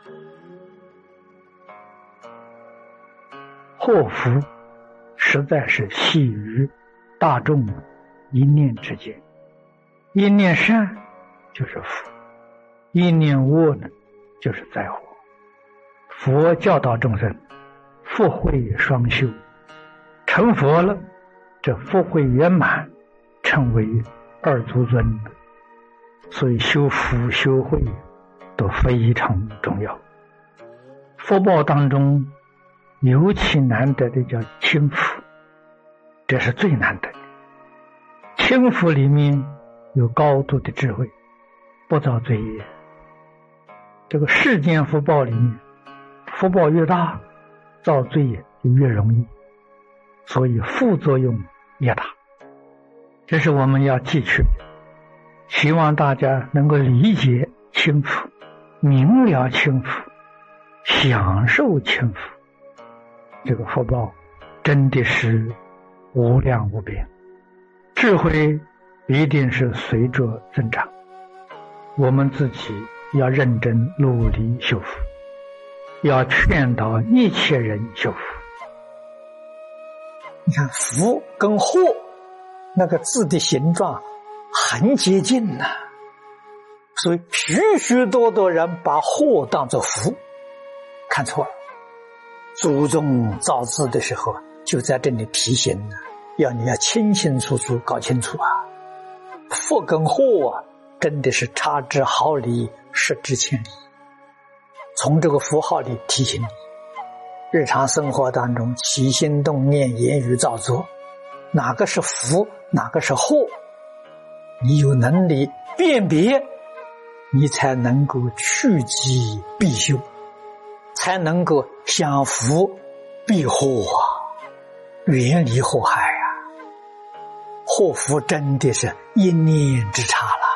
祸福实在是系于大众一念之间，一念善就是福，一念恶呢就是灾祸。佛教导众生福慧双修，成佛了，这福慧圆满，成为二足尊，所以修福修慧都非常重要。福报当中尤其难得的叫轻福，这是最难得的。轻福里面有高度的智慧，不造罪业。这个世间福报里面，福报越大，造罪业就越容易，所以副作用越大。这是我们要记取的，希望大家能够理解轻福，明了轻福，享受轻福。这个福报真的是无量无边，智慧一定是随着增长。我们自己要认真努力修福，要劝导一切人修福。 你看福跟祸那个字的形状很接近呐，所以许许多多人把祸当作福，看错了。祖宗造字的时候就在这里提醒了，要你要清清楚楚搞清楚啊，福跟祸啊真的是差之毫厘，失之千里。从这个符号里提醒你，日常生活当中起心动念言语造作，哪个是福哪个是祸，你有能力辨别，你才能够趋吉避凶，才能够享福避祸啊，远离祸害啊。祸福真的是一念之差了。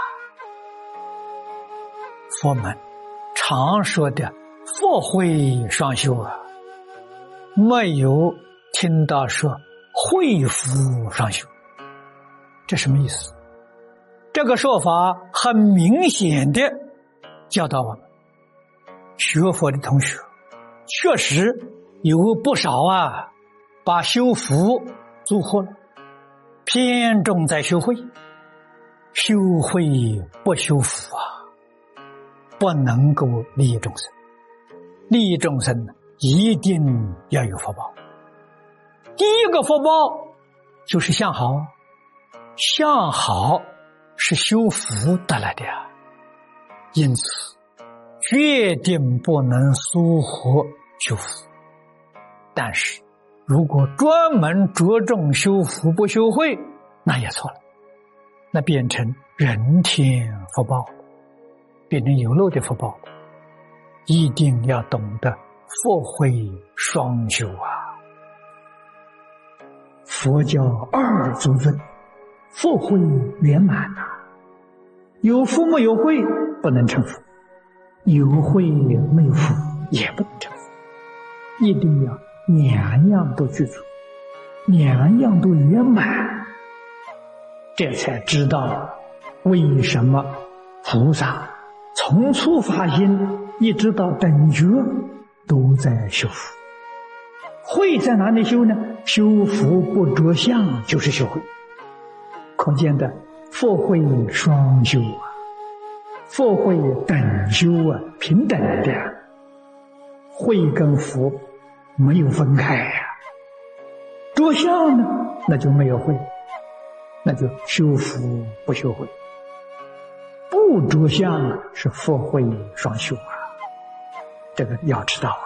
佛门常说的福慧双修啊，没有听到说慧福双修，这什么意思？这个说法很明显的教导我们，学佛的同学确实有不少啊，把修福做错了，偏重在修慧，修慧不修福啊，不能够利益众生。利益众生一定要有福报。第一个福报就是相好，相好是修福得来的啊，因此决定不能疏忽修福。但是如果专门着重修福不修慧，那也错了，那变成人天福报，变成有漏的福报。一定要懂得福慧双修啊！ 佛教二足尊，福慧圆满啊，有福没有慧不能成佛，有慧没有福也不能成佛，一定要两样都具足，两样都圆满，这才知道为什么菩萨从初发心一直到等觉都在修福。慧在哪里修呢？修福不着相就是修慧，可见的福慧双修啊，福慧等修啊，平等的，慧跟福没有分开啊。着相呢，那就没有慧，那就修福不修慧。不着相是福慧双修啊，这个要知道啊。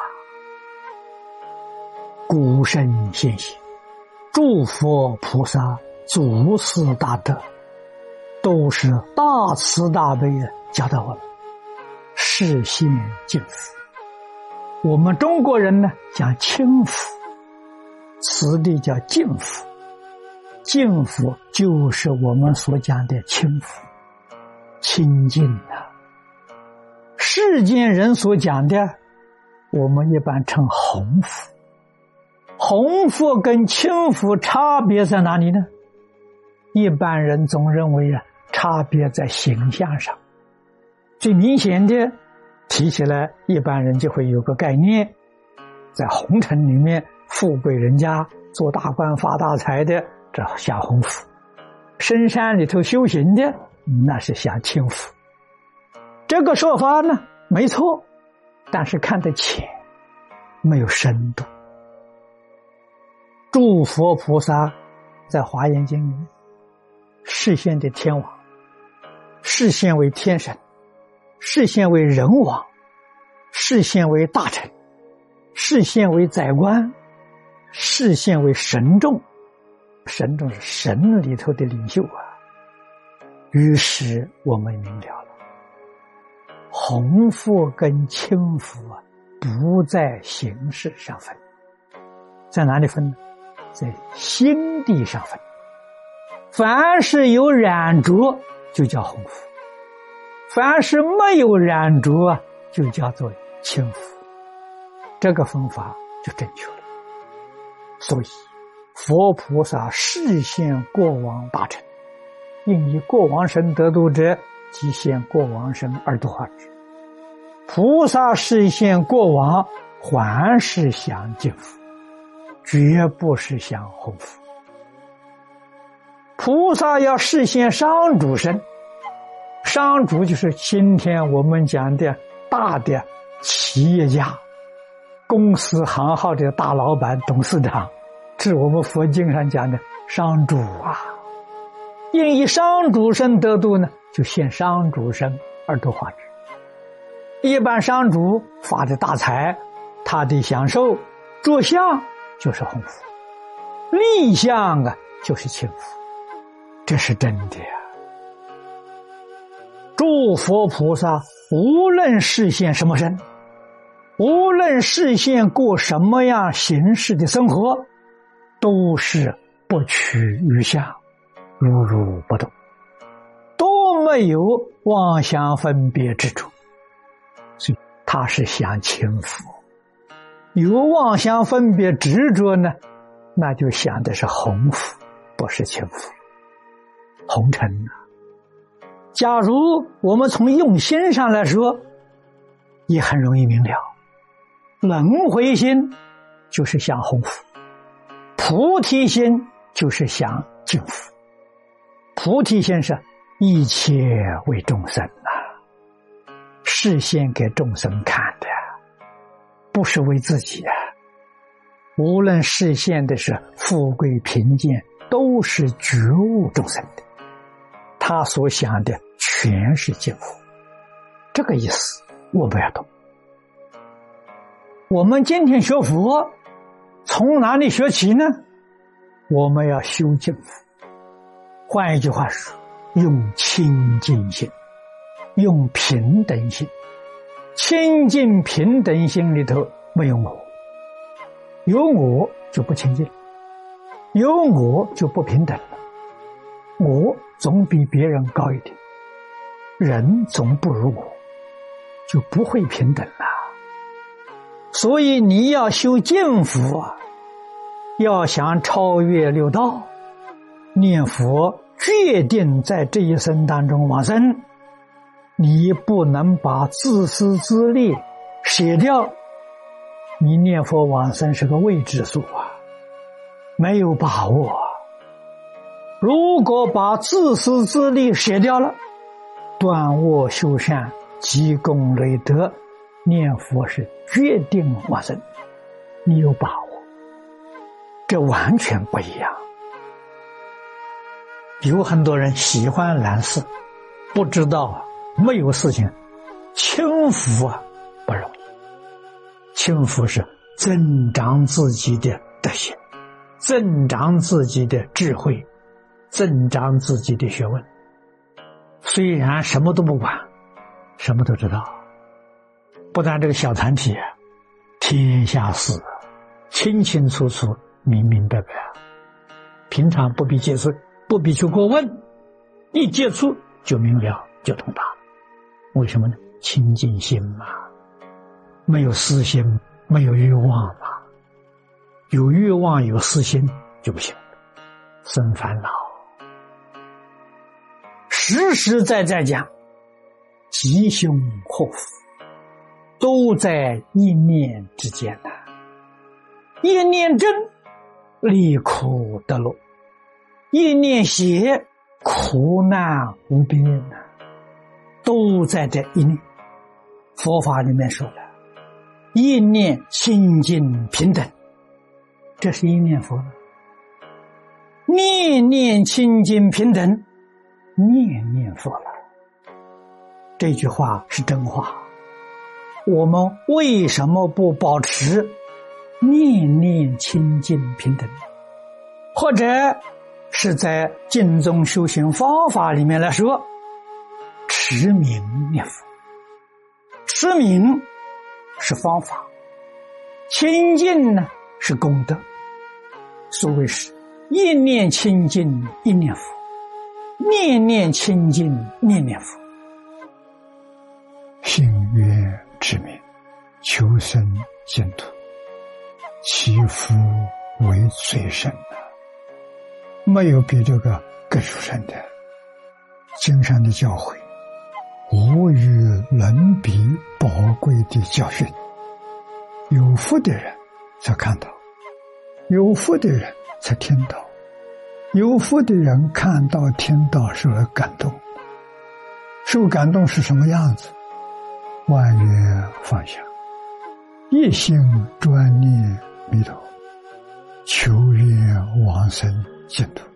古圣先贤、诸佛菩萨、祖师大德，都是大慈大悲的教导我们示现净福。我们中国人呢讲轻福，此地叫净福。净福就是我们所讲的轻福，清净啊。世间人所讲的，我们一般称弘福。弘福跟轻福差别在哪里呢？一般人总认为差别在形象上。最明显的提起来，一般人就会有个概念，在红尘里面，富贵人家做大官发大财的，这享鸿福；深山里头修行的，那是享清福。这个说法呢，没错，但是看得浅，没有深度。诸佛菩萨在华严经里面示现的天王，示现为天神，示现为人王，示现为大臣，示现为宰官，示现为神众。神众是神里头的领袖啊。于是我们明了了，弘福跟轻福啊，不在形式上分，在哪里分呢？在心地上分。凡是有染着就叫弘福，凡是没有染着就叫做轻福，这个分法就正确了。所以佛菩萨示现过往大乘，应以过往生得度者，即现过往生而度化之。菩萨示现过往，还是享净福，绝不是享弘福。菩萨要示现商主身，商主就是今天我们讲的大的企业家，公司行号的大老板、董事长，这是我们佛经上讲的商主啊。应以商主身得度呢，就现商主身而度化之。一般商主发的大财，他的享受着相就是弘福，立相啊就是轻福，这是真的呀。诸佛菩萨无论示现什么身，无论示现过什么样形式的生活，都是不取于相，如如不动，都没有妄想分别之处，所以他是享轻福。有妄想分别执着呢，那就想的是弘福，不是轻福。红尘啊，假如我们从用心上来说，也很容易明了。轮回心就是想弘福，菩提心就是想净福。菩提心是一切为众生啊，示现给众生看的，不是为自己啊。无论示现的是富贵贫贱，都是觉悟众生的，他所想的全是净福。这个意思我们要懂。我们今天学佛，从哪里学起呢？我们要修净福。换一句话说，用清净心，用平等心。清净平等心里头没有我，有我就不清净，有我就不平等了。我总比别人高一点，人总不如我，就不会平等了。所以你要修净福啊，要想超越六道，念佛决定在这一生当中往生，你不能把自私自利舍掉。你念佛往生是个未知数啊，没有把握啊。如果把自私自利舍掉了，断恶修善，积功累德，念佛是决定往生，你有把握。这完全不一样。有很多人喜欢蓝色，不知道啊，没有事情轻福啊不容易。轻福是增长自己的德行，增长自己的智慧，增长自己的学问。虽然什么都不管，什么都知道，不但这个小团体，天下事清清楚楚，明明白白，平常不必接触，不必去过问，一接触就明了，就通达。为什么呢？清净心嘛，没有私心，没有欲望嘛。有欲望有私心就不行，生烦恼。实实在在讲，吉凶祸福， 都在一念之间呐。一念正，离苦得乐；一念邪，苦难无边呐。都在这一念。佛法里面说了，一念清净平等，这是一念佛了。念念清净平等，念念佛了。这句话是真话。我们为什么不保持念念清净平等？或者是在净宗修行方法里面来说，持名念佛。持名是方法，清净呢是功德。所谓是一念清净一念佛，念念清净念念佛。 信愿之名，求生净土，其福为最深的，没有比这个更殊胜的。经上的教诲，无与伦比宝贵的教训。有福的人才看到，有福的人才听到，有福的人看到听到受了感动。受感动是什么样子？万缘放下，一心专念弥陀，求愿往生净土。